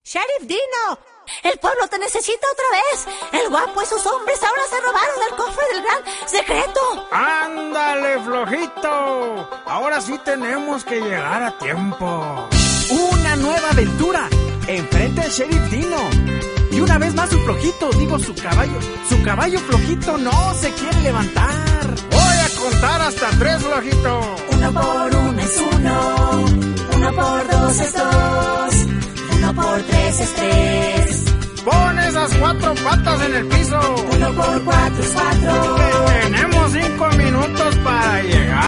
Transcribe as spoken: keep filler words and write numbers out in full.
Sheriff Dino, el pueblo te necesita otra vez. El guapo y sus hombres ahora se robaron el cofre del gran secreto. ¡Ándale, flojito! Ahora sí tenemos que llegar a tiempo. Una nueva aventura enfrente al Sheriff Dino. Y una vez más su flojito, digo su caballo. Su caballo flojito no se quiere levantar. Voy a contar hasta tres, flojito. Uno por uno es uno, uno por dos es dos, uno por tres es tres. Pon esas cuatro patas en el piso. Uno por cuatro es cuatro. Tenemos cinco minutos para llegar.